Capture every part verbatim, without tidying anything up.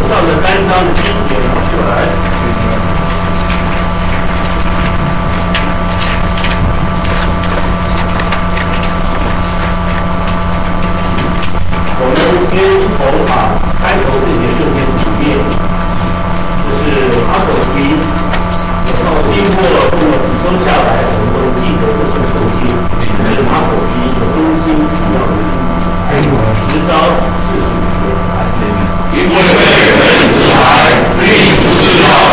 上的单张的经节拿出来。我们先从把开头这节正面图面，这是阿狗皮，然后经过这么补充下来，我们都记得这是受精，这是阿狗皮的中心主要的还有十招四十五个。因为人子来，并不是老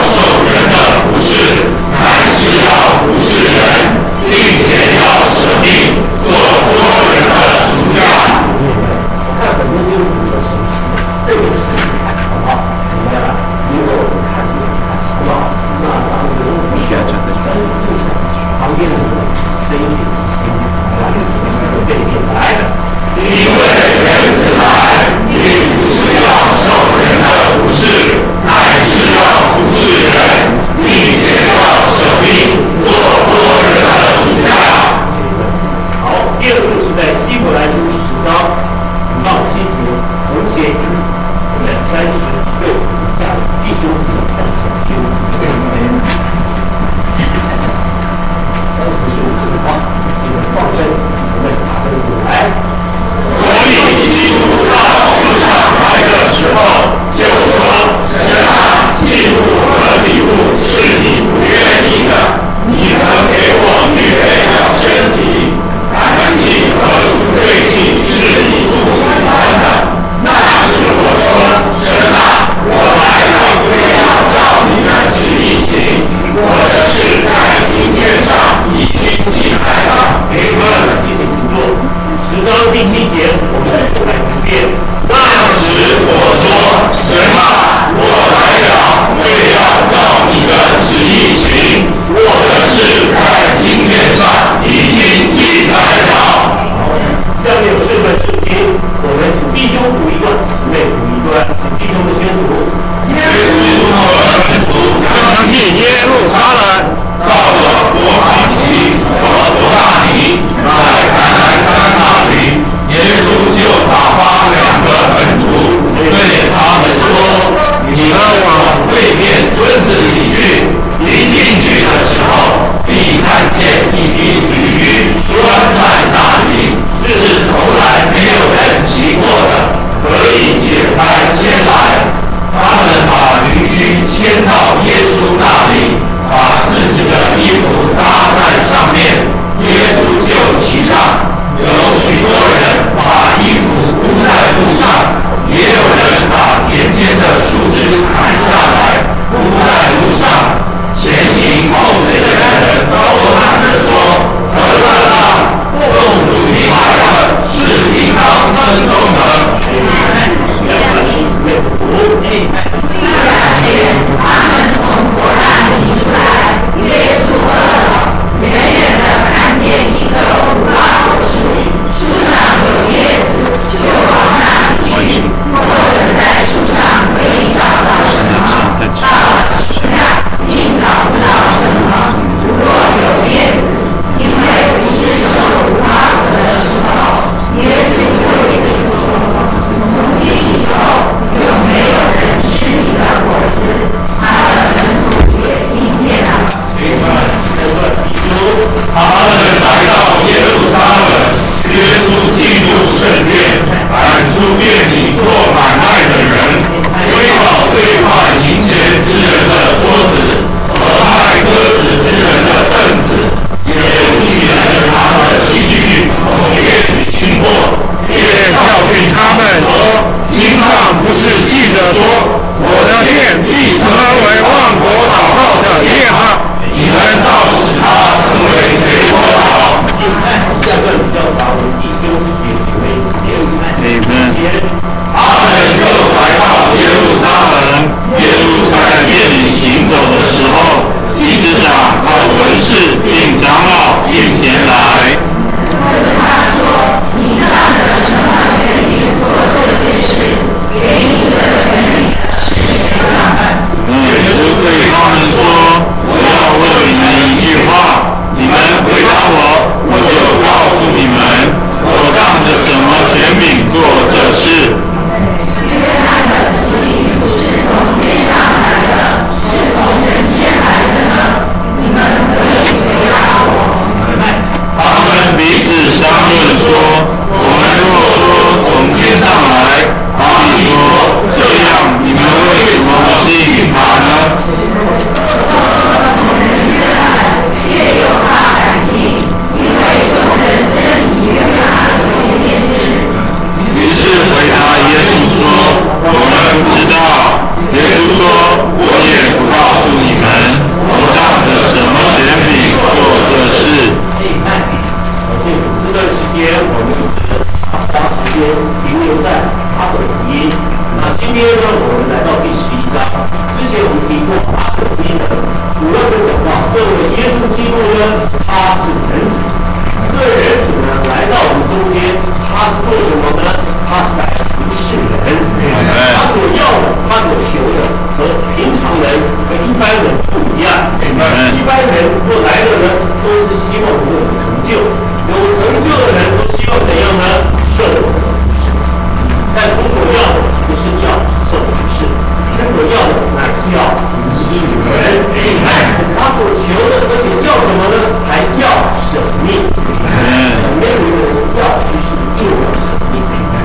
取人，他所求的，而且要什么呢？还要生命。没有一个人要，就是又要生命。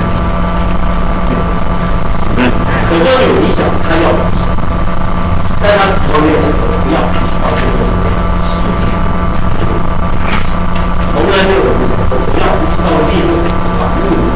很多人有理想，他要理想，但他从没有不要，到最后是从来没有人说不要到利润，把利润。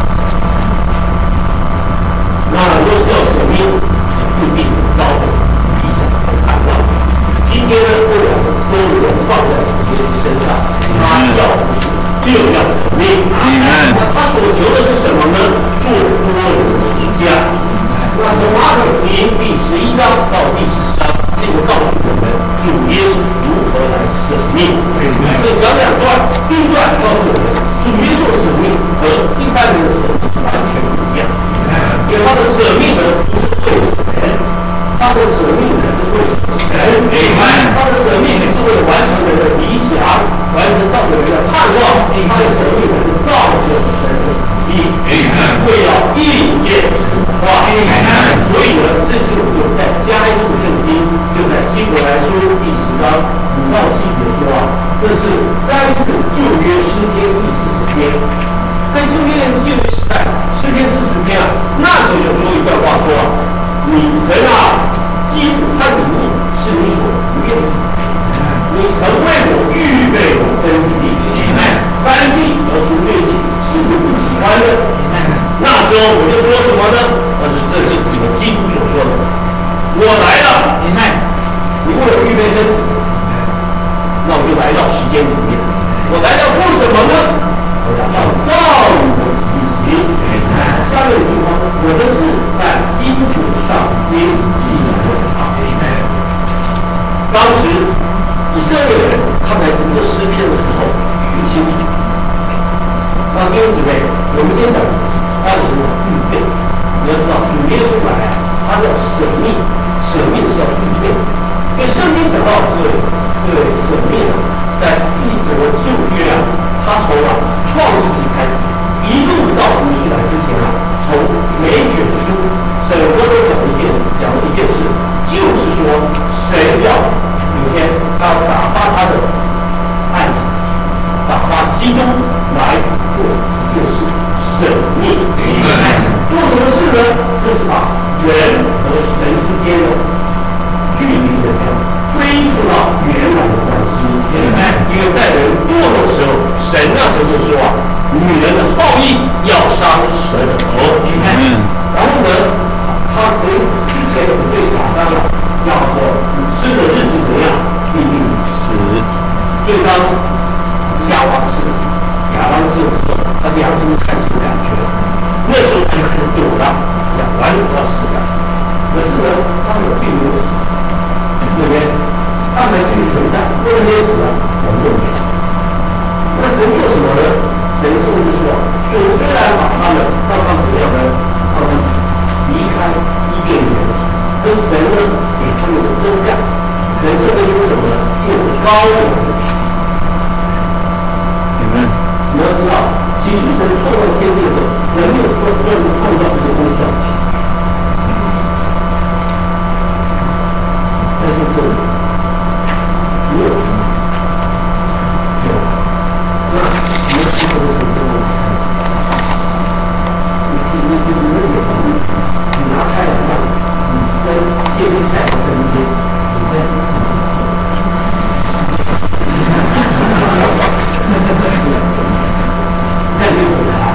那若是要生命，必定有高的理想和盼望。今天呢，这两个都能放在耶稣身上，他要的是又要生命。那他所求的是什么呢？做多人之家。那从马可福音第十一章到第十章，这个告诉我们主耶稣如何来舍命。这讲两段，第一段告诉我们主耶稣的舍命和一般人的舍命完全不一样，因为他的舍命呢不是为了人，他的舍命呢是为了神，他的舍命是为了完成人的理想，完成造就人的盼望，他的舍命呢是造就神的旨意，为了应验神的话。所以呢，这次我们就再加一处圣经，就在希伯来书第十章五到七节说啊，这是再次旧约诗篇第四十篇，在旧约旧约时代，诗篇四十篇啊，那时候就说一段话说啊，你神啊，基督和你是你所不愿的，你曾为我预备我分地，干净而赎罪祭是你不喜欢的。那时候我就说什么呢？但是这是指的基督所说的，我来了，你看，你为我预备身体，那我就来到时间里面，我来到做什么呢？我要造你的体型。下面一句话，我的事在基础上应记着好。当时以色列人他们在读这诗篇的时候很清楚。那弟兄姊妹，我们先讲他的预备。你要知道，主耶稣来啊，他要舍命，舍命是要预备。因为圣经讲到这个这个舍命啊，在一整个旧约啊，他从啊创世纪开始，一路到主耶稣来之前啊，从每卷书整个都讲一件讲了一件事，就是说神要有一天他要打发他的案子，打发基督来做一件事。舍命，做什么事呢？就是把人和神之间的距离怎么样恢复到原来的关系。因为在人堕落的时候，神那时候就说啊，女人的好意要伤蛇的头。然后呢，他从之前有对亚当啊，要说你吃的日子怎么样，必定死。所以当夏娃吃了，亚当吃了之后，他良心就开始有感觉了。那时候他就开始躲了，讲完了要死的。可是呢，他们并没有死，对不对？他们继续存在，不能也死了，我们就没了。那神做什么呢？神甚至说，就虽然把他们让他们怎么样呢？让他们离开伊甸园，跟神呢给他们有增量。神甚至说什么呢？有高的。你要知道，其实神创造天地的时候，神没有说专门创造一个工作。但是这里没有，有，那你们看到的是什么？你你你你们也你拿开来看，你在天地在神间，你在看见我来，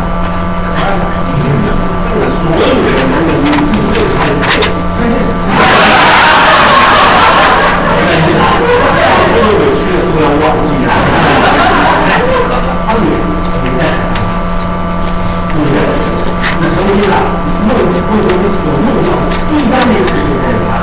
所有的人的名字都是神的。我有委屈的不要忘记了。他女，你看，女人，那什么意思啊？梦，为什么有梦到？一般没有这些人啊。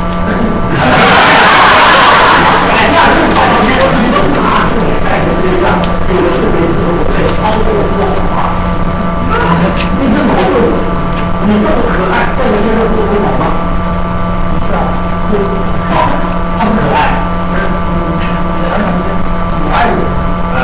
哎呀，这好像没有什么啥，在这身上有的是没事，我在操作不好啊。你这矛盾，你这么可爱，在你身上做很好吗？是啊，好，他们可爱。我爱你，啊，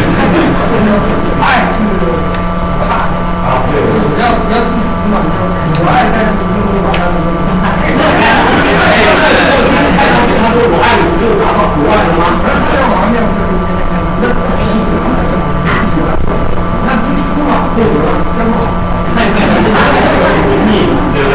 爱是可大啊，对，你要你要自私嘛，你要。 为什么？跟我太太太密，对不对？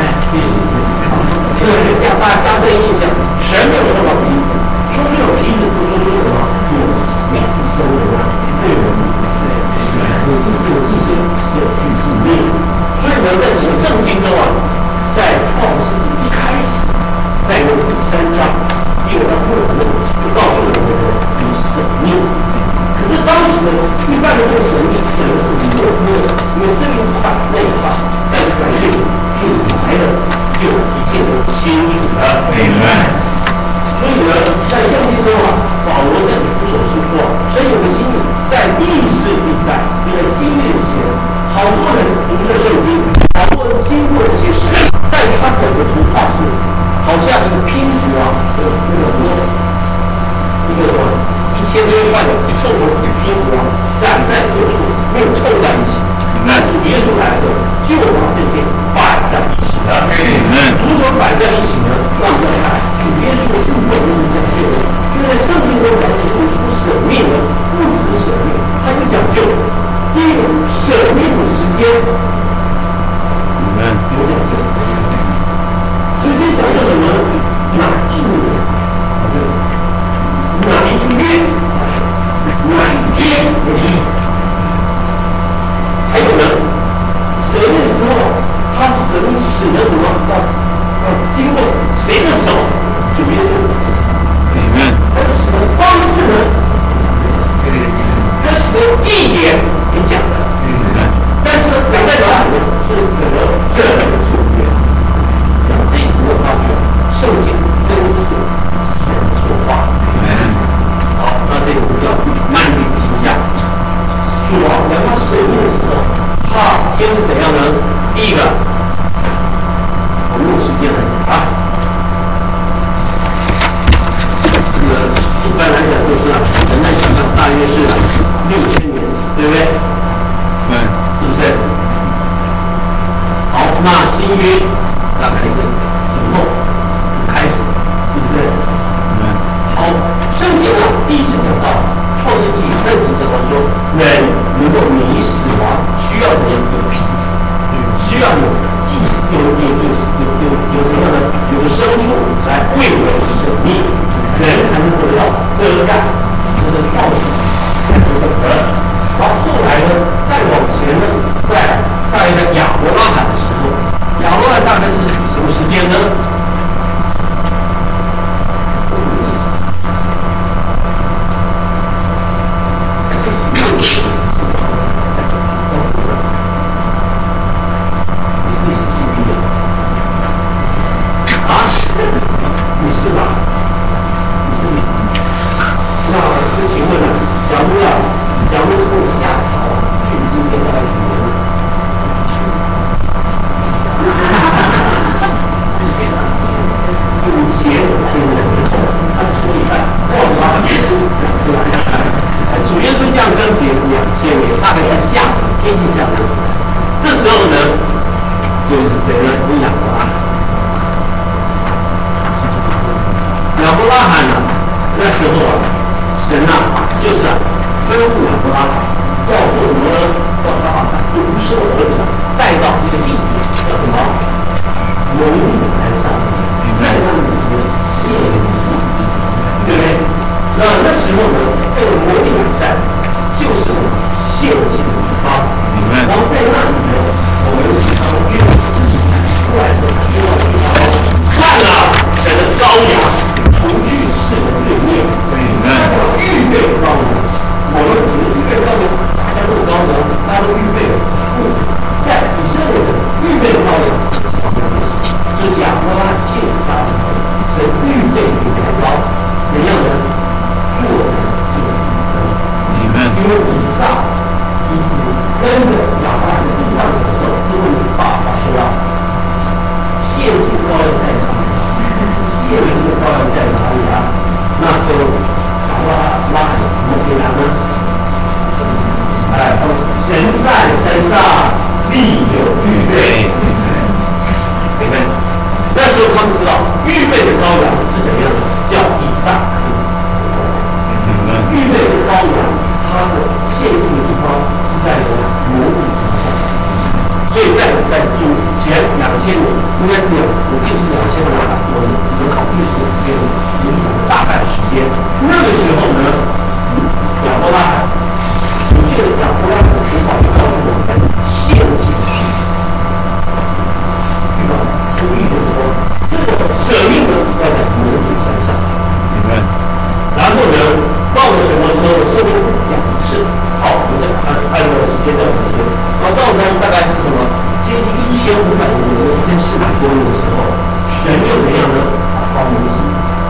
这个是讲大加深印象，神没有说到鼻子，说出有鼻子，不说出什么有有生活，对我们是，有这有这些是有去经历，所以呢，在整个圣经中啊，在创世纪一开始，在有第三章第五章后头就告诉我们说有神命。可是当时呢，一般的这个神命可能是模糊的，因为这一块那一块，但是感谢主来了，就一切都清楚了。所以呢，在圣经中啊，保罗在以弗所书说，神有个心意，在历世历代，因为新约以前，好多人读这圣经，好多人经过这些事，但是他整个图画是好像一个拼图啊，那个那个一个一千多块的凑合拼图啊，散在各处，没有凑在一起。那主耶稣来的时候，就把这些摆在一起了。如何摆在一起呢？让我们看主耶稣是我们讲究的，因为在圣经中讲究主舍命呢，不只是舍命，他就讲究第一个舍命的时间，有讲究。时间讲究什么？哪一年？哪一个月？哪一天？还有呢，舍命的时候，他舍命使的什么？要要经过谁的手？主耶稣。他使的方式呢？他使的地点也讲了。但是呢，讲在哪里呢？是整个整个主耶稣。讲这一部分发觉，圣经真是神说话。好，那这个我们就要慢点停下。主啊，讲他舍命的时候，他先是怎样呢？第一个，我们用时间来讲啊，这个一般来讲就是啊，人类想象大约是六千年，对不对？对，是不是？好，那新约大概是以后开始，对不对？好，圣经啊，第一次讲到创世纪开始讲到说，人如果你死亡，需要怎样有皮子，需要有祭司，有有有有有有什么呢？有个牲畜来为我舍命，人才能得到遮盖，这是创世开始讲的。然后后来呢，再往前呢，在大约在亚伯拉罕的时候，亚伯拉罕大概是什么时间呢？我们只是预备高原，大家都高原。 在主前两千年，应该是两，我记得是两千年吧，我我考虑是这个影响了大半时间。那个时候呢，亚伯拉罕，你记得亚伯拉罕的图画就告诉我们，献祭预告是预言说，这个舍命呢要在摩西身上。明白。然后呢，到了什么时候，圣经讲的是，好，我们按按照时间到时间，然后到呢大概是什么？接近一千五百多年，一千四百多年的时候，神又怎样呢？发摩西，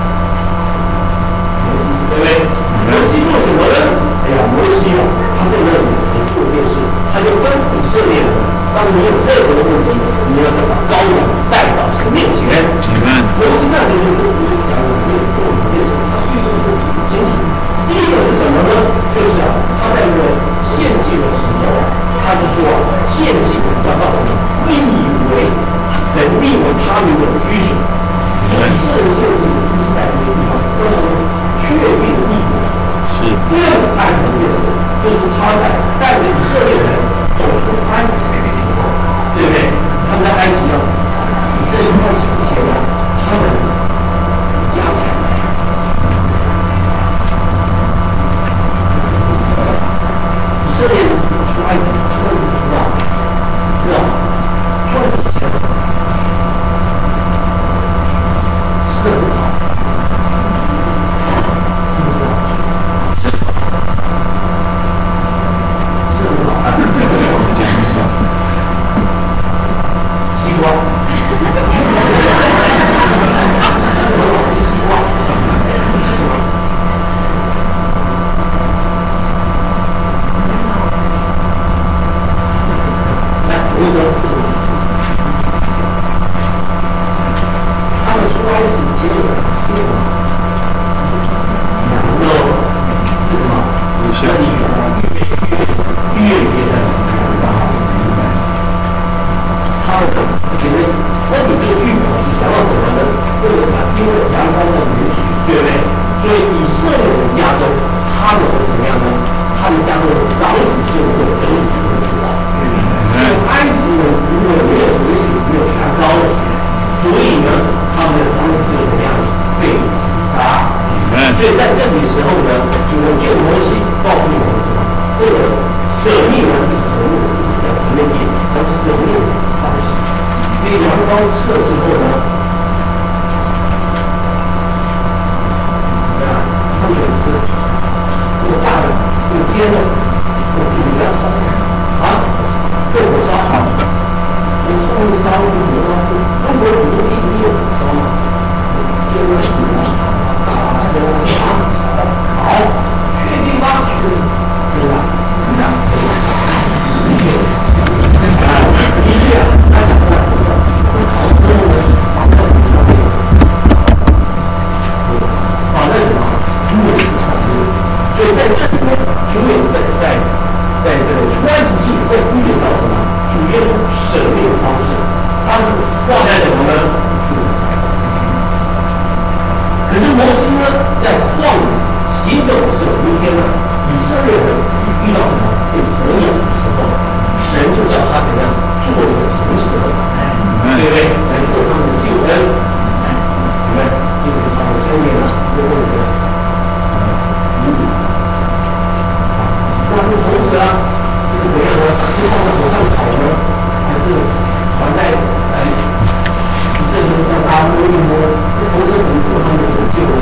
摩西对不对？摩西做什么呢？哎呀，摩西啊，他在那里做一件事，他就跟以色列人，当你有任何的问题，你要把羔羊带到神面前。摩西那时候就做讲我们做一件事，他预备自己的经历。第一个是什么呢？就是啊，他在这个献祭的时候啊，他就说啊，献祭要到什么？立为神立为他们的居所。以色列献祭就是在这个地方非常确定的地步。是。第二个暗藏的是，就是他在带着以色列人走出埃及的时候，对不对？他们在埃及啊，以色列开始之前啊，他们家产。以色列出埃及，出埃及知道，知道，出埃及前吃的不好，吃的不好，吃的不好，西瓜，西瓜。我跟你说，他们出埃及结果是什么？羊肉是什么？是你预约别的他们觉得，那你这个预表是想到什么呢？这个因为阳光的允许，对不对？所以以色列人家中，他们会怎么样呢？他们家中的长子就会得以存活。因为埃及人如果没有允许，没有抬高，所以呢，他们的长子就怎么样被杀。所以在这里时候呢，就用旧摩西告诉我们什么？这个舍命人比舍命就是讲什么意思？讲舍命方式。因为阳光射之后呢，对吧？不准吃，这么大的，这么尖的，我就不要烧啊！对火烧好的，我上面烧就火烧，中国很多地方有火烧嘛，有个什么啊？好，确定吗？对吧？怎么样？啊，的确啊，他讲出来会考生物的防在什么上面？防在什么？物理上面。所以在这里面，主有在在在这个出埃及记会忽略到什么？主耶稣舍命的方式，他是挂在什么呢？可是摩西呢，在旷野行走的时候，有一天呢，以色列人遇到什么被蛇咬的时候，神就叫他怎样做一个铜蛇，对不对？来做他们的救恩，你们这个好像年了，最后一个，那是铜蛇啊，这是怎样呢？是放在火上烤呢，还是传在哎？这就是让大家摸一摸，这铜蛇怎么做他们的救恩？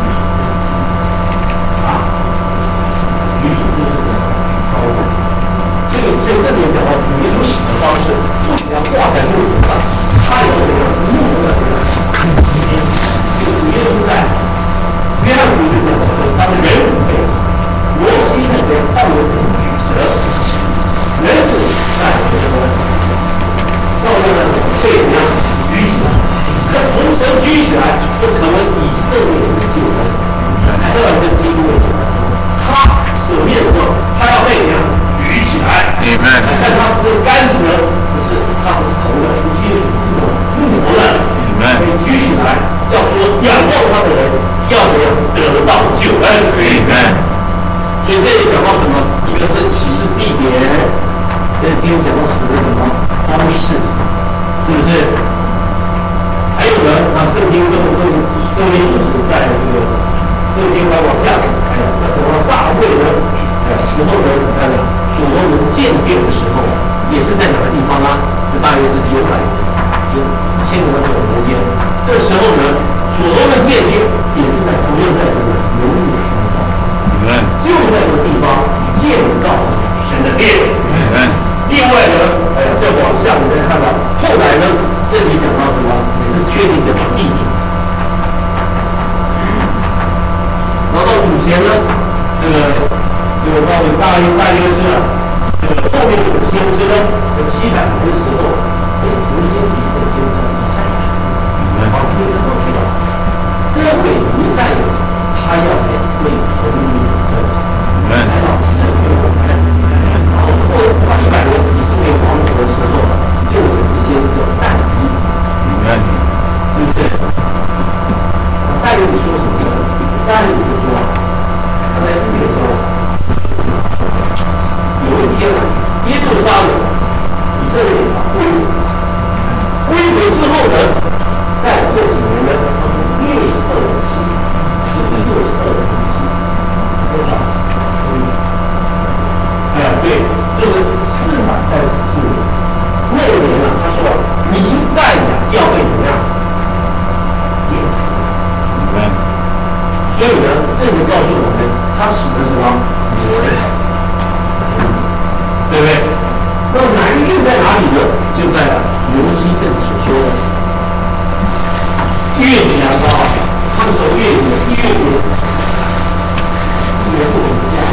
啊，于是就是什么？高度。这个所以这里讲到主耶稣死的方式，不仅要挂在木头上，他有这个木头的这个这个主耶稣在约翰福音讲说，他的人子被摩西那边放有人举蛇，人子在这个照样的被人家举起来，这铜蛇举起来就成为以色列人的救恩。这样跟基督为什么？他舍命的时候，他要被人家举起来，但他这个杆子呢，不是他不是铜的，是金属，是什么木头的，被举起来，要说仰望他的人要怎样得到救恩。所以这里讲到什么？一个是启示地点，这今天讲到死的什么方式。 是不是？还有呢，啊，圣经更更更为注释在这个圣经还往下走，哎呀，等到大卫呢，哎时候呢，看看所罗门建殿的时候，也是在哪个地方啊？这大约是九百就一千年左右间。这时候呢，所罗门建殿也是在同样在这个犹豫的地方，就在这个地方建造神的殿。另外呢，哎呀，再往下你再看到，后来呢，这里讲到什么？也是确定讲到地点。然后到主前呢，这个这个到底大约大约是这个后面有先知呢，在七百年的时候，哎，有些几个先知以赛亚，好，听之后知道，这位以赛亚他要来为人民征战，来到圣约我们。然后过了一百年以色列王国的时候，就有一些叫但以理，是不是？但以理说什么呢？但以理就说，他在预言中，有一天啊，耶路撒冷以色列归归回之后呢，再过几年呢，他们六十二年期，就是六十二年期，多少？哎，对，就是四百三十四年。那一年呢，他说弥赛亚要被怎么样解除？所以呢，这就告诉我们，他使的什么人，对不对？那南郡在哪里呢？就在刘希正所说的月子阳光啊，他们说月子一月月，一月不同下。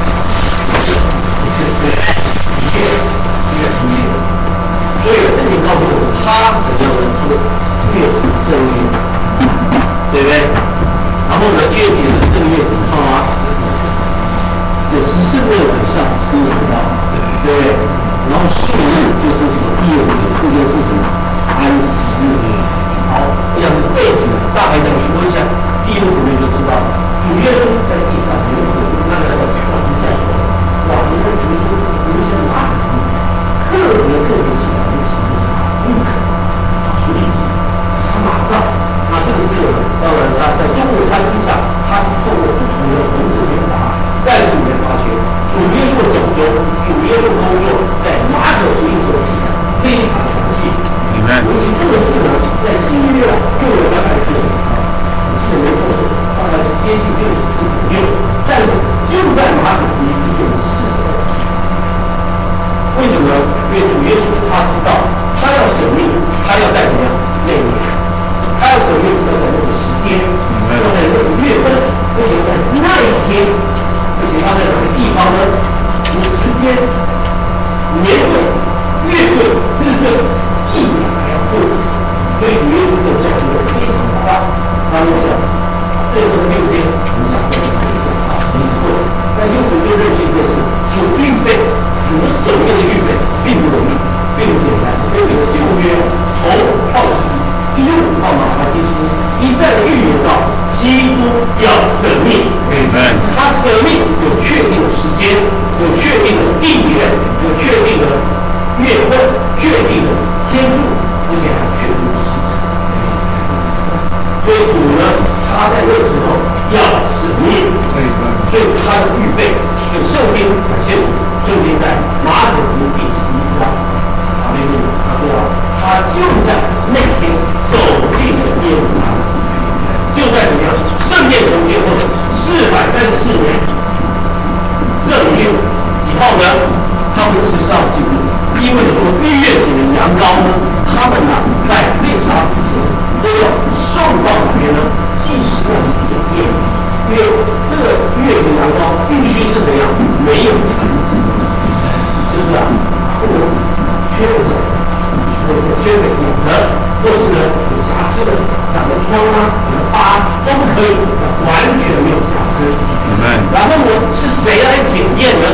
月月是月，所以这里告诉我们，他怎么样呢？他的月是正月，对不对？然后呢，月节是正月几号啊？有十四个晚上十五号，对不对？然后数日就是什么第二节，这就是什么安息日。好，这样的背景大概再说一下，第六组你就知道了。主耶稣在地上，有可能那个突然在说。哇！你们主耶稣有一些马可特别特别喜欢的词是啥？不可啊，所以他马上，那这个字当然他在中国餐厅上，他是透过不同的文字表达，但是你会发现，主耶稣的讲究，主耶稣工作在马可福音所记载非常详细。尤其这个字呢，在新约啊，又有大概是啊，我记得没错，大概是接近六十四左右，但是就在马可福音第六十四节。为什么呢？因为主耶稣他知道，他要舍命，他要在怎么样那一年，他要舍命要在那个时间，要在那个月份，而且在那一天，而且要在哪个地方呢？有时间、年份、月份、日份、一年还要过，所以主耶稣的讲究非常宽。他们讲最后的六天，我们讲的非常好，很多，但有很多认识一件事，主预备。主守约的预备并不容易，并不简单。因为旧约从创世第六到马太基督，一再的预言到基督要舍命。他舍命有确定的时间，有确定的地点，有确定的月份，确定的天数，而且还确定的时辰。所以主呢，他在那个时候要舍命，所以他的预备有圣经表现。圣经在马可福音第十一章，啊，那个他说啊，他就在那天走进了耶路撒冷，就在怎么样圣殿重建后四百三十四年，正月几号呢？他们是上记录，因为说逾越节的羊羔呢，他们呢在被杀之前都要送到哪边呢？祭司那里检验，因为这个逾越节羊羔必须是怎样没有残疾。就是啊，不能缺个手，或者缺个颈的，或是呢有瑕疵的，长个疮啊、长个疤都不可以，完全没有瑕疵。然后呢，是谁来检验呢？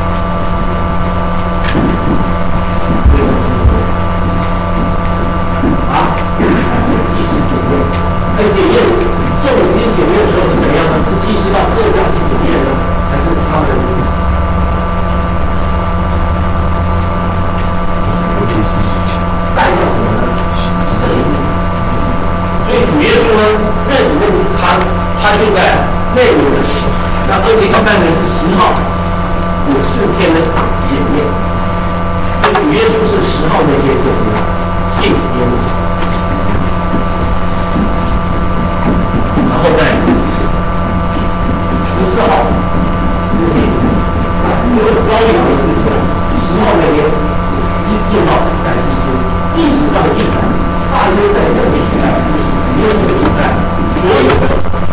啊，祭司检验。来检验重金检验的时候是怎样呢？是祭司到各家去检验呢，还是他们？代表什么呢？ 他就在内陆的时候，那而且一般人是十号有四天的检验，所以主耶稣是十号那天就怎么样信主耶稣，然后在十四号那天，因为高粱的日子，十号那天一见到在祭司，历史上记载，大约在这里记载，也有记载，所有的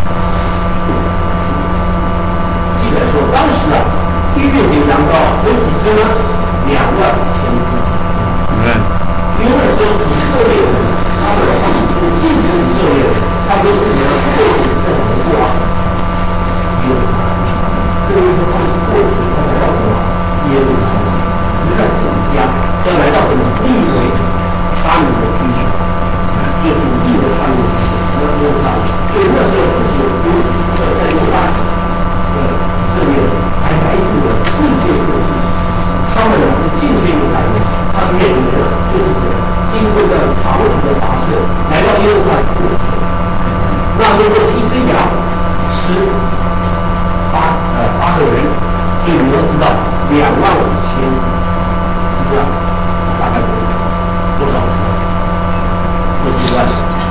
记载说，当时啊，一月节羊羔有几只呢？两万五千只。嗯。因为那时候以色列人，他们他们是进入以色列人，他们都是怎么样过起圣文化？耶路撒冷。这个就是他们过起他们要什么？耶路撒冷，不在自己家，要来到什么？立为他们的居所，就主地的他们的居所，那耶路撒冷。所以那时候不仅有呃在犹大呃这边，还来自了世界各地。他们呢是近些犹太人，他们面临的就是这样，经过这样长途的跋涉，来到耶路撒冷。那如果是一只羊吃八呃八个人，所以你要知道两万五千只啊，大概多少只？二十万。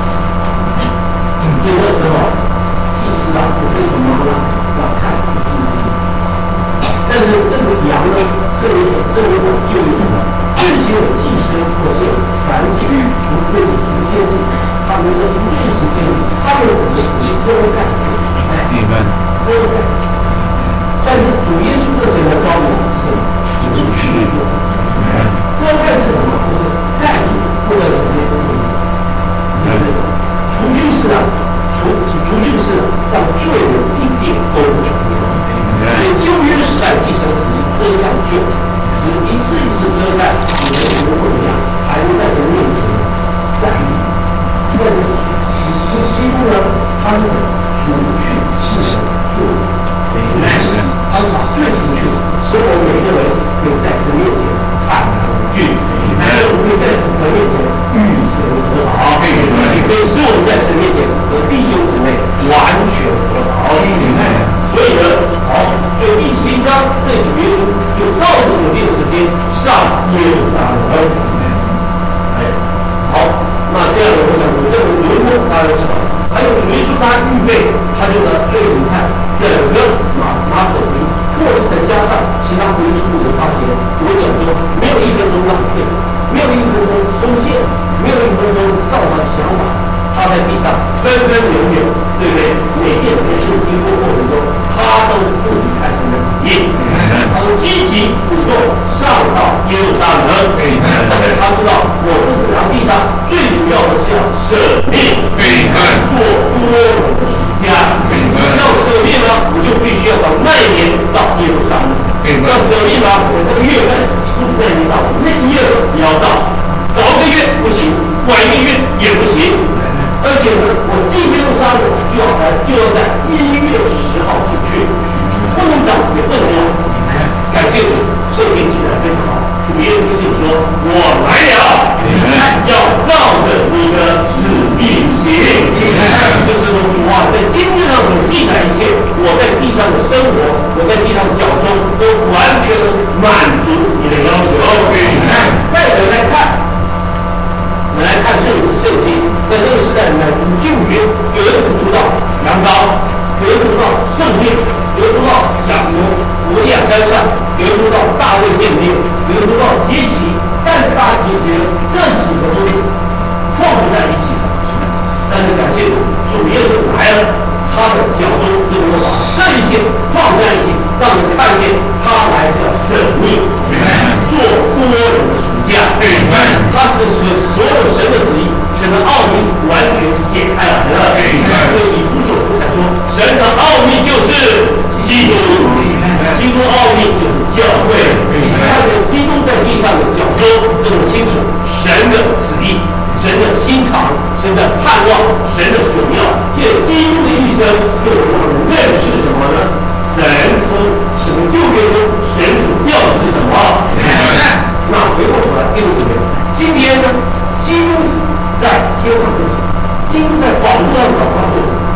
所以那时候祭司啊，就为什么呢？要看自己。但是这个羊呢，这里这里我就有什么？这些有寄生或是繁殖，除非你直接是他们的出世时间，他们怎么属于遮盖？哎，遮盖。但是主耶稣的神的招募是除去的。遮盖是什么？就是盖住或者直接封住。就是除去是啊，除除去是让罪人一点都不存在。所以旧约时代寄生只是遮盖旧，只是一次一次遮盖，你的灵魂一样，还会在人面前在意。但是基督呢，他是除去世人旧，他是把罪除去，使我们每个人可以在神面前坦然无惧，使我们可以在神面前与神和好，也可以使我们在神面前和弟兄姊妹完全和好。所以呢，好，所以第十一章这主耶稣就照着所定的时间上耶路撒冷。哎，好，那这样呢，我想我这个轮廓大家都知道，还有主耶稣他预备，他就呢，所以你看整个马马可福音，或是再加上其他福音书，我发现我讲说没有一分钟浪费，没有一分钟松懈，没有一分钟照他的想法。他在地上分分秒秒，对不对？每件每事经过过程中，他都不离开神的旨意，他都积极主动上到耶路撒冷。他知道我这是条地上最主要的是要舍命，做多人的属家。要舍命呢，我就必须要到那一年到耶路撒冷。要舍命呢，我这个月份不是那一年到，那一月也要到，早一个月不行，晚一个月也不行。而且呢，我进耶路撒冷就要在就要在一月十号进去，不能早也不能晚。感谢主，圣经记载非常好。主耶稣就说：“我来了，要照着你的旨意行。”就是说，主啊，在经卷上所记载一切，我在地上的生活，我在地上的脚中，都完全满足你的要求。再者来看。我们来看圣圣经，在这个时代里面，五经五约，有人只读到羊羔，有人读到圣殿，有人读到亚摩摩利亚山上，有人读到大卫建殿，有人读到节期，但是大家觉得这几个都是放不在一起的。但是感谢主，主耶稣来了，他的脚中就能够把这一切放在一起，让你看见他来是要舍命，做多人的属家。他是所所有神的旨意，神的奥秘完全是解开来了。所以以弗所书才说，神的奥秘就是基督，基督奥秘就是教会。看见基督在地上的脚中这么清楚，神的旨意，神的心肠，神的盼望，神的所要，借基督的一生，就让我们认识什么呢？神从拯救约中，神所要的是什么？那回过头来，弟兄姊妹，今天呢，基督在天上做什么？基督在宝座上找他做什么？基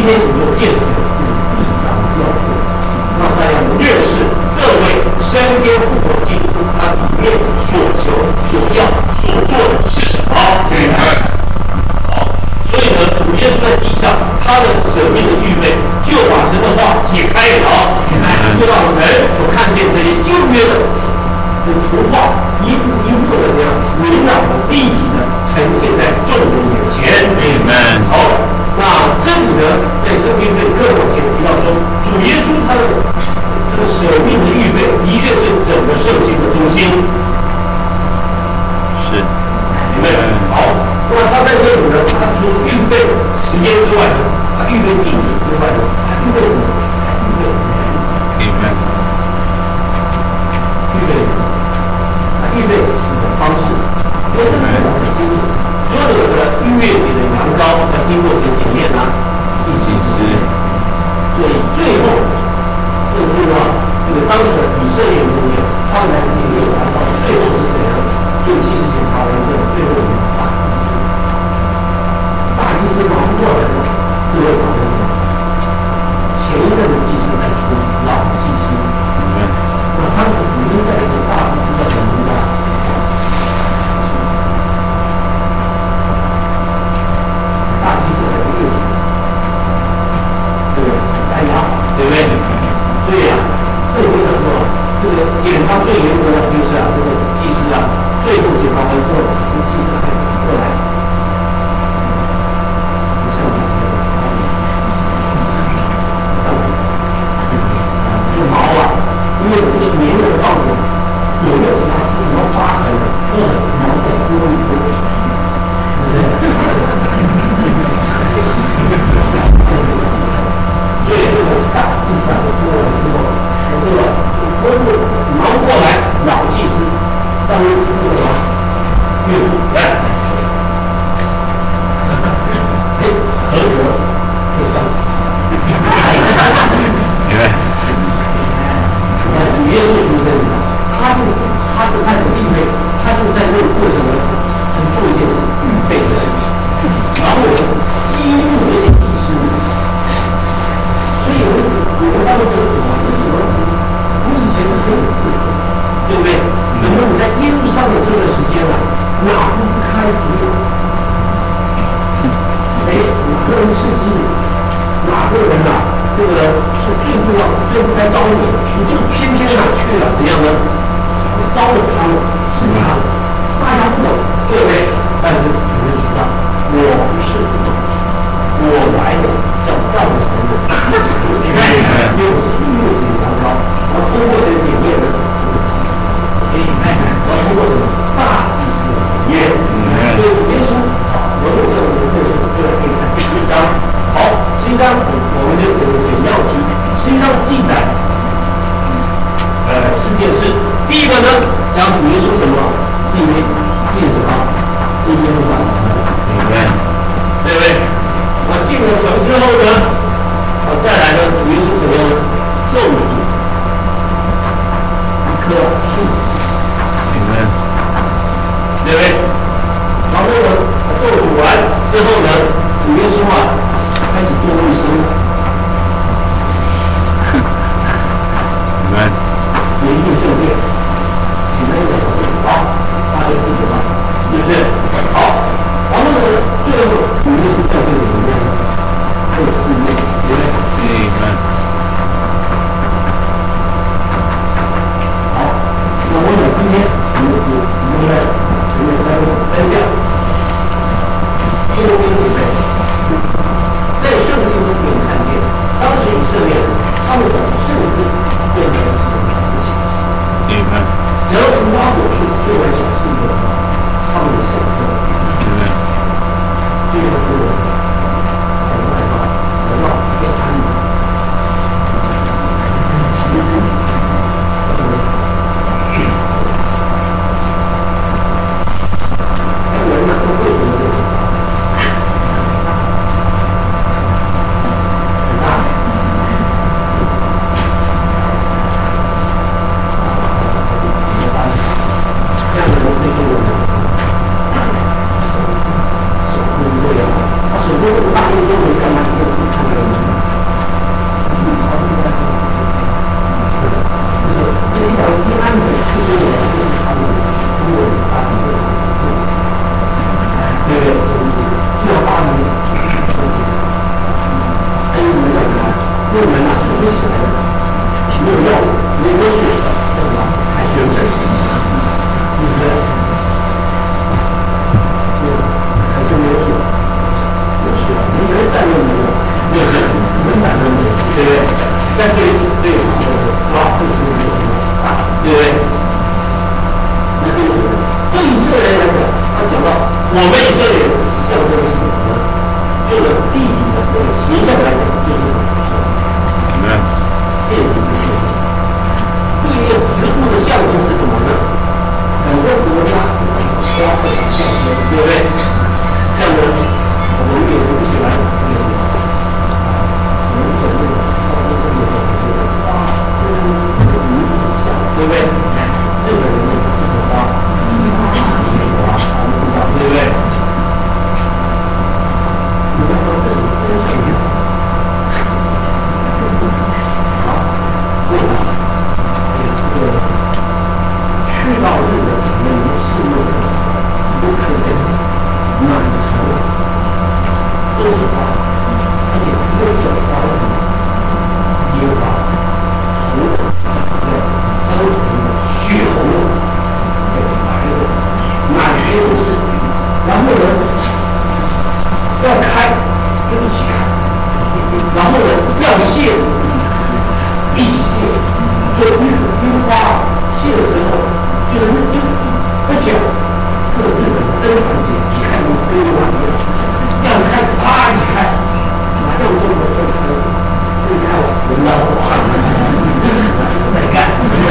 今天主就借着这个地上要素，让大家认识这位升天复活基督，他里面所求、所要、所做的是什么？好，所以呢，主耶稣在地上，他的舍命的预备，就把神的话解开了，就让人所看见这些旧约的的图画，一步一步的这样明朗的立体的呈现在众人眼前。好，那这里呢，在圣经这各往前提到说，主耶稣他的这个舍命的预备，的确是整个圣经的中心。是，明白？好，那他在这里呢，他除了预备时间之外呢，他预备地点之外呢，他预备什么？预备，明白？预备，他预备死的方式，因为圣经讲的清楚，所有的逾越节的羊羔要经过谁检验呢？祭司。所以最后，圣经啊，这个当时的以色列人中间，他们来检验羊羔，最后是谁呢？就祭司检查完之后，最后一个大祭司。大祭司忙过来了，就会发生什么？前一任的祭司在出老祭司。那他们已经在这个大祭司叫什么呢？大祭司在月子，对不对？哎呀，对不对？所以啊，这里面说，这个检查最严格的就是啊，这个祭司啊，最后检查完之后，这个祭司还过来，上面上面这毛啊。因为这个黏的放着，有没有其他什么疤痕的？嗯，毛在思维里头，所以这个大地上的过了之后，这个温度毛过来，老祭司，上面是什么？岳父来，哎，合格就上去。明白。主耶稣是这样，他就他是他的预备，他就在这个过程中做一件事预备的事情，然后呢，激怒这些祭司，所以有人有人他们觉得什么？为什么你以前是很有智慧，对不对？怎么你在耶路撒冷这段时间啊，哪不开除谁哪个人是基督，哪个人啊？这个是最不要、最不该招你的，你就偏偏哪去了？怎样呢？招了他们，是他们，大家不懂，对不对？但是你们知道，我不是不懂，我来的叫造神的子子，你看，因为我是预备型羊羔，然后通过这个检验呢，这个祭司，可以看，然后通过什么大祭司的检验，所以耶稣好，我有这种故事，就来可以看第一章。好，实际上我们就整个简要记，实际上记载，呃，四件事。第一个呢，讲主耶稣什么？进耶，进什么？进耶路撒冷，对不对？对不对？那进了城之后呢？啊，再来呢，主耶稣怎么样呢？咒诅一棵树，对不对？对不对？然后呢，咒诅完之后呢，主耶稣啊。开始做卫生，对，严禁圣殿，请那个好，大家记住吧，是不是？好，然后呢，最后主耶稣教会怎么样？还有四面，对不对？对，好，那我们今天我们就我们来我们来分享，第六天准备。在圣经中可以看见，当时以色列人他们把圣经变成是一个形式。你看，只要无花果树对我来讲是一个他们的圣经， 我们以色列象征是什么呢？就着地理的这个形象来讲，就是什么？建筑的形象。对应植物的象征是什么呢？很多国家花卉的象征，对不对？像呢，我们有人不喜欢这个，我们有那个花这个花，这个名字像，对不对？日本人呢就是花，樱花、玫花，我们知道，对不对？你要说这是真相吗？好，为啥？这个去到日本里面的事物都可以满城都是花，而且只有小花的樱花、红的、深红的、血红的、白的，满街都是。然后呢，要开就一起开，然后呢要谢一起谢，所以樱樱花谢的时候，就是那就而且这个日本真团结，一看就跟我一样，要开啪一开，马上中国就开了，一开我闻到哇，你死了再干。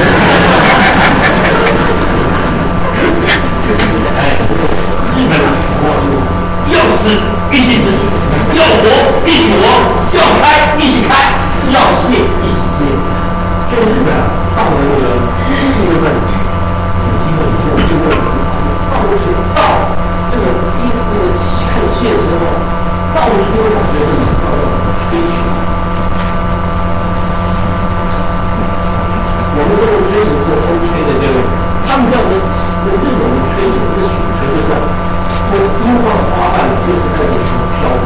哎，日本人我要死一起死，要活一起活，要开一起开，要谢一起谢。就日本到了那个四月份，有机会以后就会到处到这个一那个看谢的时候，到处都感觉是到吹雪。我们这个吹雪是风吹的这个，他们这样的日本人吹雪是雪吹，就是我樱花的花瓣就是在这里飘的。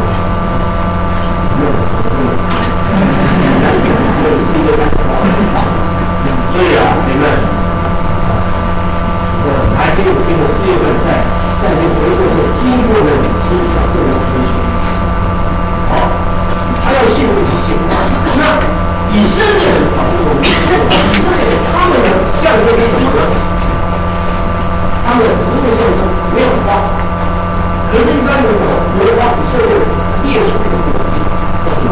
这是一个感觉。所以啊，你们，我还可以经过四月份在在这回国时经过的欣赏这样吹雪。好，还要信不起信。那以色列人啊，我们以色列人他们的象征是什么呢？他们的植物象征没有花，可是一般人说梅花以色列列出这个果子叫什么？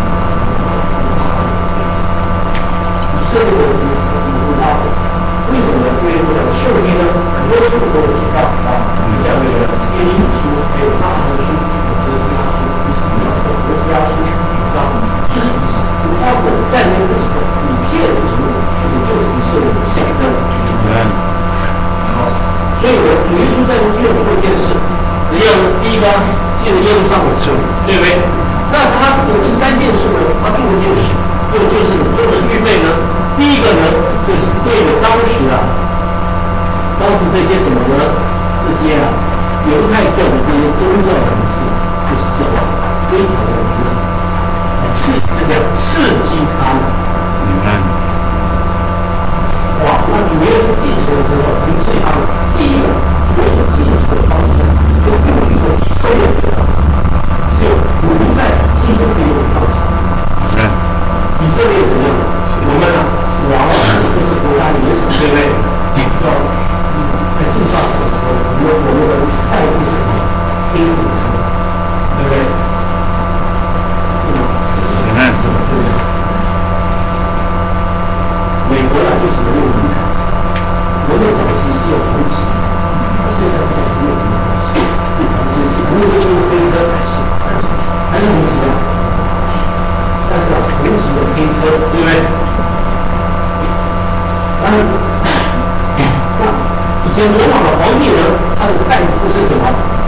以色列的植物不花，为什么呢？因为我讲圣经呢，很多书都有提到啊，像这个耶利米书、还有阿摩书、何西阿书、何西阿书，啊，就是无花果在那个几个五片的植物，其实就是以色列的象征。好，所以呢，主耶稣在中间做一件事，怎样呢？第一个进了耶路撒冷城，对不对？那他有第三件事呢，他做一件事，就就是做的预备呢。第一个呢，就是对着当时啊，当时这些什么呢？这些啊，犹太教的这些宗教人士，就是什么？非常的刺，这叫刺激他们。明白。哇，那主耶稣进城的时候，很刺激他们。第一个，主耶稣进城的方式，就并不是说以色列人只有奴在基督里有方式。嗯。以色列怎样？我们呢？王啊，就是国家元首，对不对？要在树上的时候，我们我们的代步什么？黑什么？对不对？是吗？嗯。美国呢，就是没有门槛。国内早期是有红旗，现在是没有红旗，红旗就是飞车还是还是红旗啊？但是啊，红旗的飞车，对不对？那以前罗马的皇帝呢，他的代步是什么？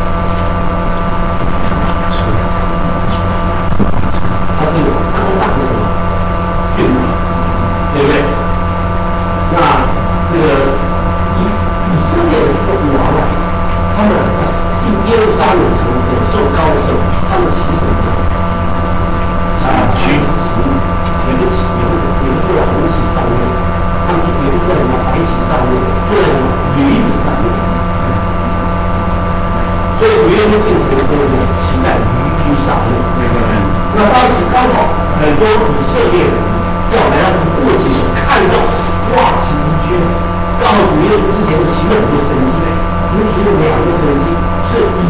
他是安大是什么？骏马，对不对？那这个以以色列的这个王啊，他们进耶路撒冷城的时候，受高的时候，他们骑什么？啊，骑有的骑有的有的坐在红旗上面。他们就坐在什么白旗上面，坐在什么驴子上面。所以主耶稣进城的时候呢，骑在驴驹上面。那当时刚好很多以色列人要来到过节时看到哇奇圈，刚好主耶稣之前骑了很多神迹，尤其是两个神迹是以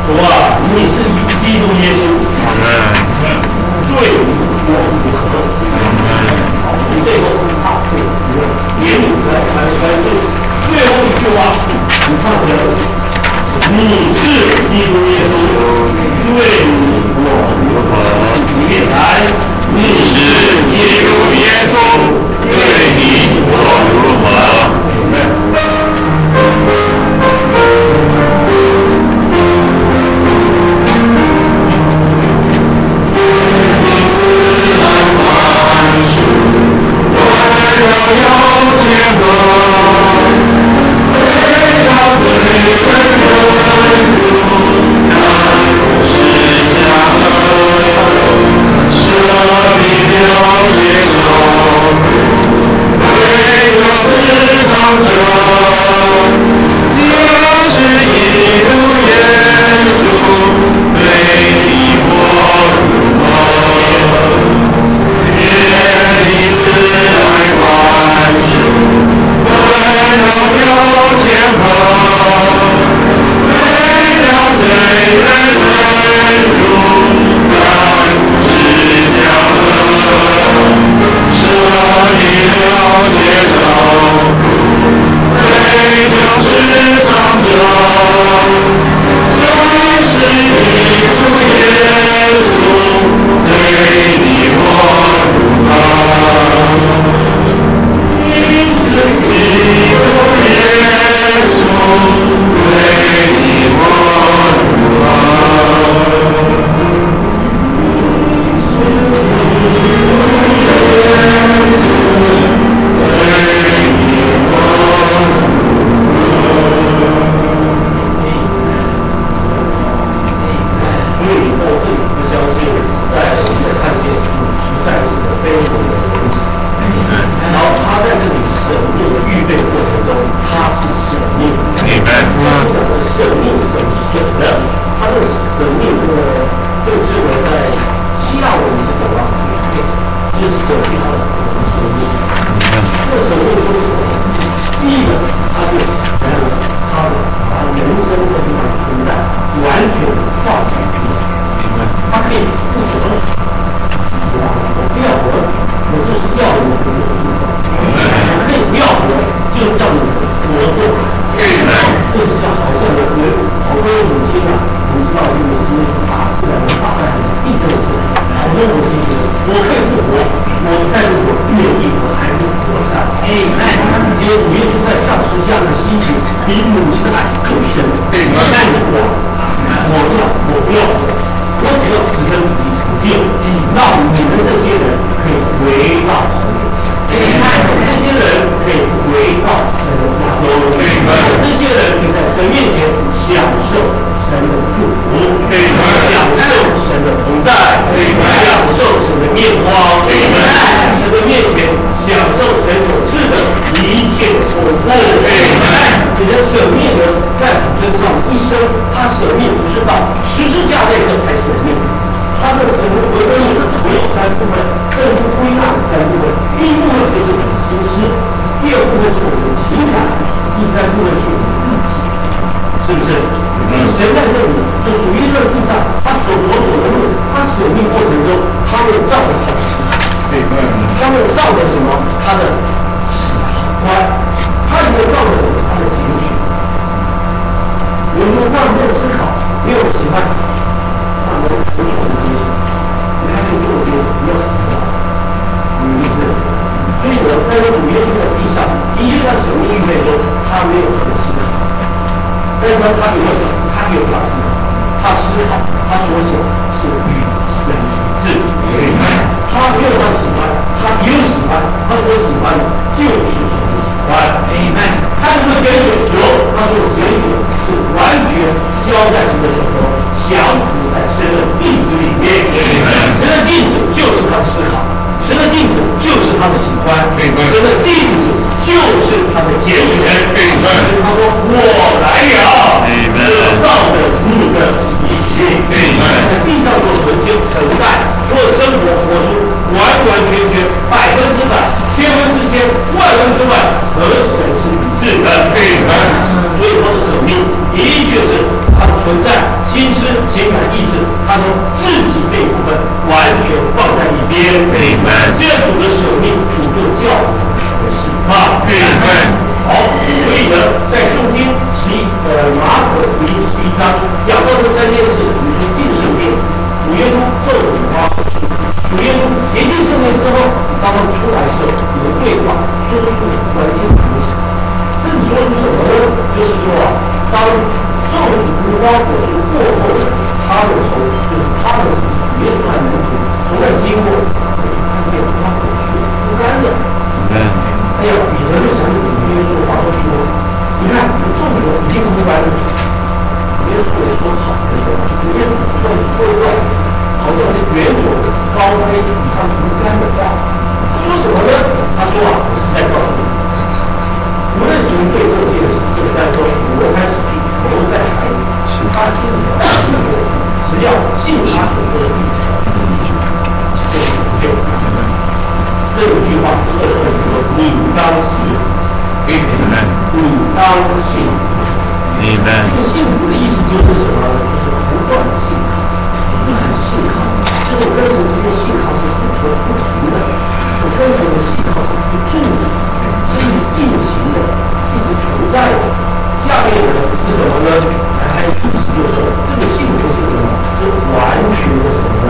这些人可以回到神面前，这些人可以回到神的家中，这些人可以在神面前享受神的祝福，享受神的同在，享受神的面光，在神的面前享受神所赐的一切的丰富。你的舍命呢，在主身上一生，他舍命不是到十字架那刻才舍命，他的神的活生命没有三部分，正是归纳三部分。第一部分就是我们的心思，第二部分是我们的情感，第三部分是我们的意志，是不是？神在这里，就主耶稣地上，他所所走的路，他舍命过程中，他会照着他的思考，他会照着什么？他的喜欢，他也会照着他的情绪。有时候他没有思考，没有喜欢，那我我就很接受。你看这个右边没有死掉，你意思？所以呢，在主耶稣的地上，的确在舍命预备中，他没有很思考。但是呢，他有没有什么？他有表示，他思考，他所想是与神一致。他没有他喜欢，他也有喜欢，他所喜欢的就是神的喜欢。他这个拣选时候，他说拣选是完全交在神的手中，降服在神的定旨里面。神的定旨就是他的思考，神的定旨就是他的喜欢，神的定旨就是他的拣选。他说：“我来了，得造的你的喜悦，在地上所承就承载所有生活活出完完全全百分之百、千分之千、万分之万和神是一致的。所以他的生命的确是他的存在、心思、情感、意志，他从自己这一部分完全放在一边。这主的生命，主就教我们释放。好，所以呢，在圣经十一呃马可福音十一章讲到这三件事，比如说进圣殿，主耶稣咒诅他，主耶稣洁净圣殿之后，当他们出来的时候，有个对话，说出关键影响。这里说出什么呢？就是说啊，当咒诅无花果树过后的，他们从就是他们耶稣和门徒从那经过，看见花果树枯干了。哎呀，彼得就想起主耶稣的话，说：“你看，你种的已经枯干了。”耶稣也说好的时候，主耶稣说说一段，好像是远走高飞以上枯干的话。他说什么呢？他说啊，我是在告诉你，无论谁对这件事，就在说，我开始去投在海里，他心里要信我，只要信他所说的必成，就就。这一句话，这个说你当信，你当信。这个幸福的意思就是什么？就是不断的信靠，一直信靠。这种跟神之间信靠是不可不停的，我跟神的信靠是不住的，是一直进行的，一直存在的。下面呢是什么呢？还有意思就是这个幸福是什么？是完全的什么呢？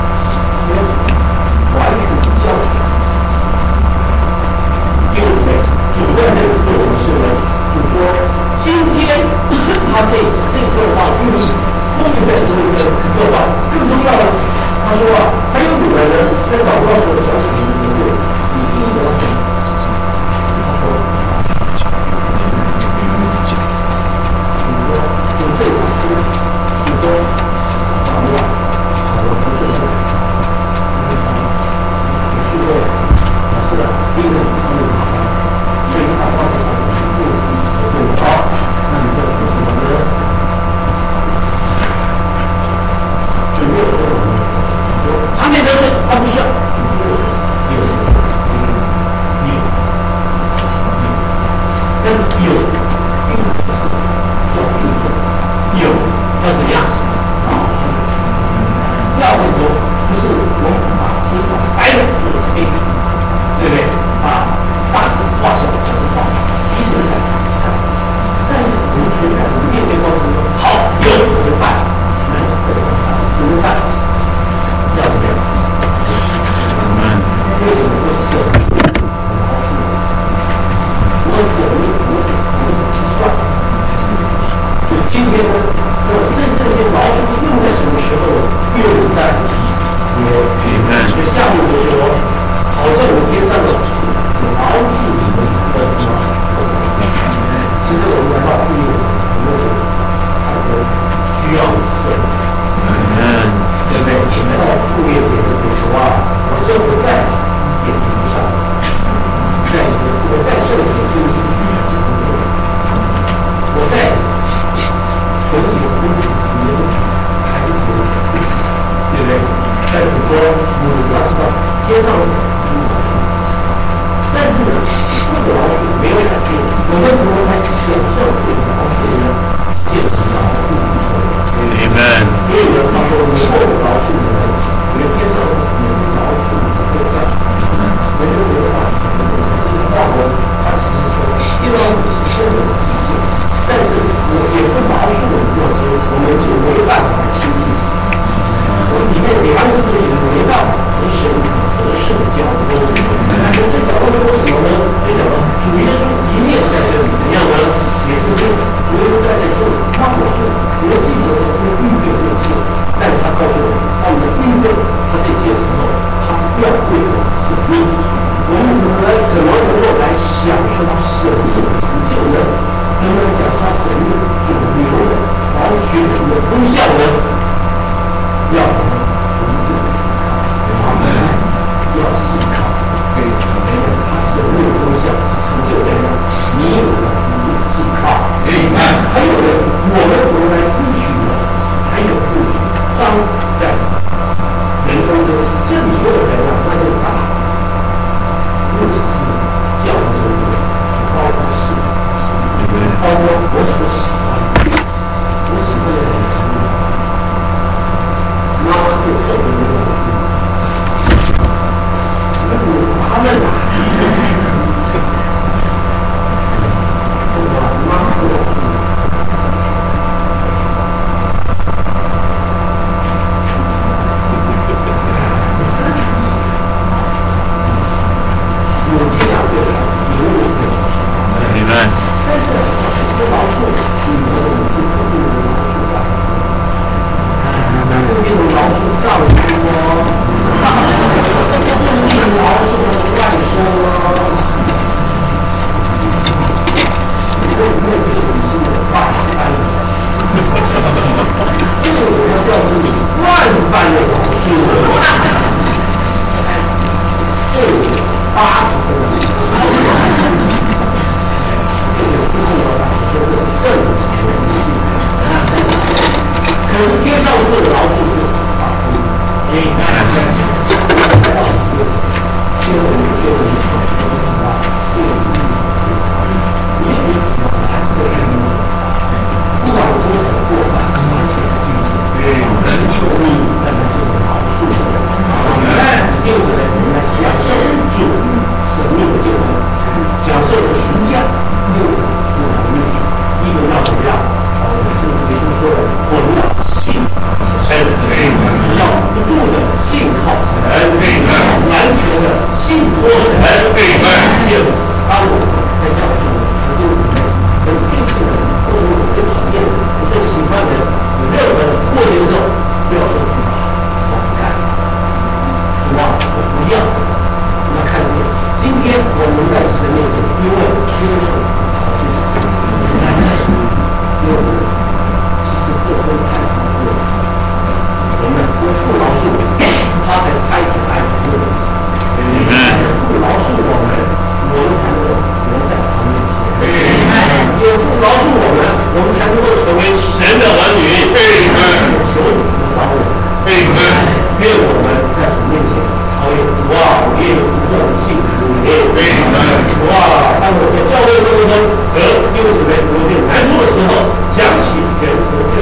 完全的教条。因为主任这个做什么事呢？就是说，今天他这这个话，就是后面再说一个这个话更重要的。他说啊，还有女人呢，在祷告时候想起你的名字，你第一个他说，你说用这个书，你说掌握好了不是的，你是的，是的，第一个他们麻烦，所以祷告的时候是过去对好，那你在说什么呢？就没有说什么。他那边他不需要， 但是说，你要知道，天上的但是呢，这个老鼠没有改变，我们怎么来享受这个老鼠呢？就是老鼠的你们， 所以呢，他说以后的老鼠呢，因为天上有老鼠会在，没有的话，这个话呢，它其实说一老鼠是生的体现，但是我也不老鼠的过程，我们就没办法亲近。我们里面粮食里面没办法和神和圣交沟。那这交沟说什么呢？就讲到主耶稣一面在这里怎么样呢？也就是主耶稣在这里说，他我说我记得会预备这些，但是他告诉我，当我们预备他这些的时候，他是要会的是你。我们怎么来怎么能够来享受到神的成就呢？能不能讲他神的主流的然后学主的功效呢？要什么？我们要思考，对，他神的功效成就在哪？你有了，你依靠。还有呢，我们怎么来支取呢？还有布局，当在人中间，这里所有人啊，那就大，不只是教育中的，包括是，包括我所喜欢，我喜欢的人。妈就特别的，他们啊，这个妈的，我经常对他有我的你们， 但是这老鼠，你们有些特别的老鼠吧？特别的老鼠造出哦，特别的老鼠乱说哦。你为什么这个女性的话翻译？这个我要告诉你，乱翻的老鼠，这有八十分的。这个不是我打的，这是正常的性。可是天上这个老鼠是法律，所以大家看，来到这个，这个我们就会讲什么啊？这个你你还是这个，不管多少过犯，而且对，能有你，那么这个老鼠，哎，六个人来享受主生命的救恩，享受的赎价，六个不能命，一个要怎么样？我们是也就是说，我们要信神，要不住的信靠神，完全的信托神。第二个，当我们在教会中，我就很定性的，或者我最讨厌的、我最喜欢的，有任何的过节的时候，不要说我不干，什么我不要。我们看见今天我们在神面前，因为接受朝廷，因为其实这真太难过了。我们不不饶恕他才猜出来这个问题。不饶恕我们，我们才能够活在他面前。也不饶恕我们，我们才能够成为神的儿女。求你能帮我们，愿我们在主面前超越主啊！我也有不断的幸福。哇！当我在教会生活中和弟兄姊妹有点难处的时候，想起人和罪。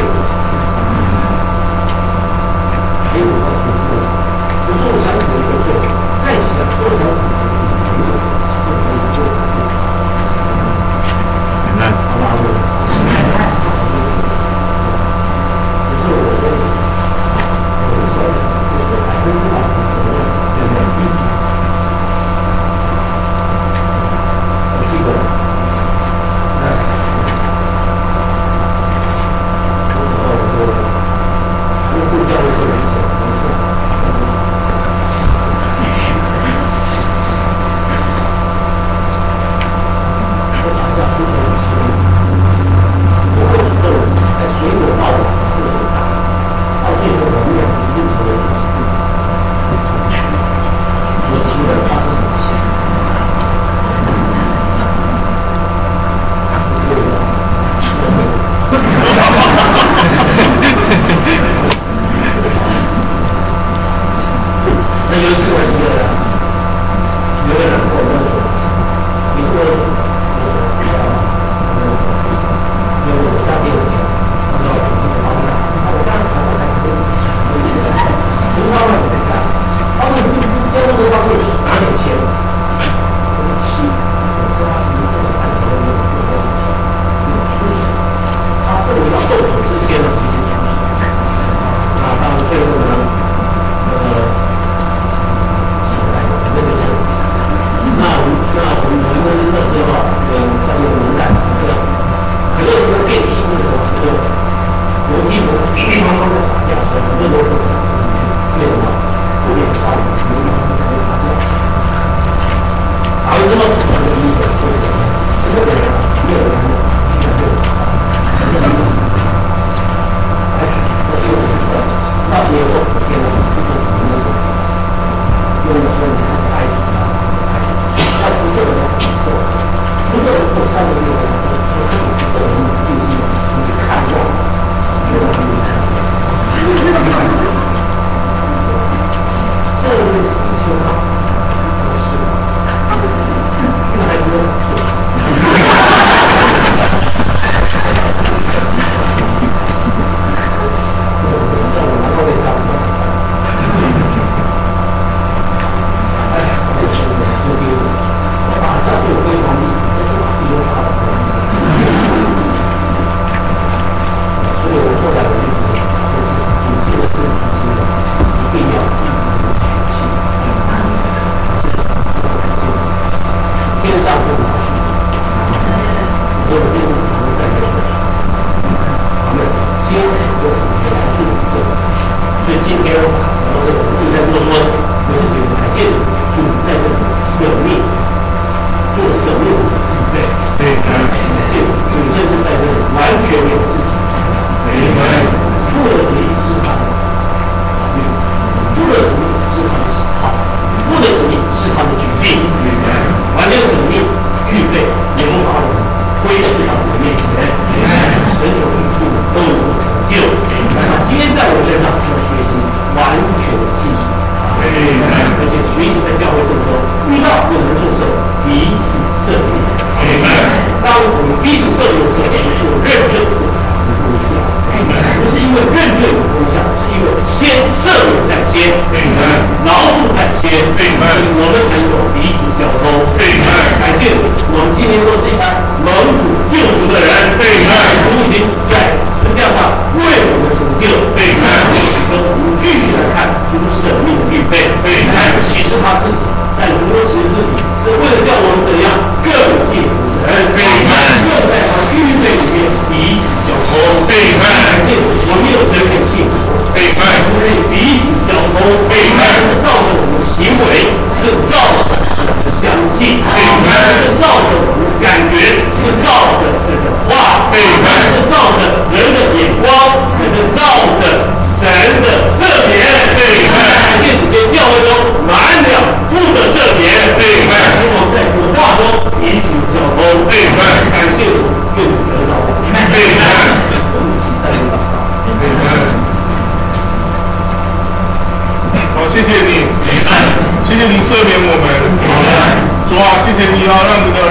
给我们突破，有时候想起一个罪，再想多想几个罪，这可以做。好吧，我。有时候我觉得，有的时候就是百分之百的责任，对不对？我记得，哎，有时候我就，我不教会做人讲。 那有一次我记得，有个人跟我们说，你说，因为我家里有钱，我说房子，我当时房子还可以，不是房子没干，房子不交这个房子哪有钱？我说气，我说他你这是按照那个那个那个出息，他为了要动手之前呢，提前出息，那当然最后呢，呃。那我们那我们那时候，呃，在那个年代，这个很多人电梯或者这个楼梯楼乒乒乓乓的打架，所以很多人都为什么不脸上乒乒乓乓的打架？打了这么死的意思，就是这个人没有人去对他，哎，那就那时候天呐，就是我们用的说你看太。他辐射的辐射，辐射的辐射的那个，就跟辐射的进行，你去看过，觉得很厉害。这个是修好，是，那还说是。这我难道会这样吗？哎，这是这个。马上就辉煌历史，这是第一大的。所以我后来我就觉得，就是警戒的是一定要一直去天上不拿去，我的任务不在这里。我们今天就来去这个，所以今天我这个不再多说，我是觉得感谢主在这里舍命。做舍命，对对，是主任是在这里完全没有自己，明白？不能只是他的法律，不能只是他的喜好，不能只是他的决定，明白？完全舍命具备，也能把我们归至到我面前，明白？神有益处都有成就，明白？今天在我身上要学习完全的信心。而且学习在教会当中遇到有人做事，彼此赦免。当我们彼此赦免的时候，不是有认罪的功效，不是因为认罪有功效，是因为先赦免在先，饶恕在先，所以我们才有彼此交通。感谢我们今天都是一班蒙主救赎的人，主已经在十字架上为我们成就。我们继续来看主舍命的预备，其实他自己，但很多其实自己是为了叫我们怎样更信神，更在他预备里面彼此交通。感谢我们有神可以信，可以彼此交通，是照着我们的行为，是照着我们的相信，是照着我们的感觉，是照着神的话，是照着人的眼光，也是照着神的赦免，感谢主在教会中满了父的赦免，使我们在主话中彼此交通，感谢主，愿主得到我们，我们一起在这祷告。 好，谢谢你，谢谢你赦免我们，主啊，谢谢你啊，让你的儿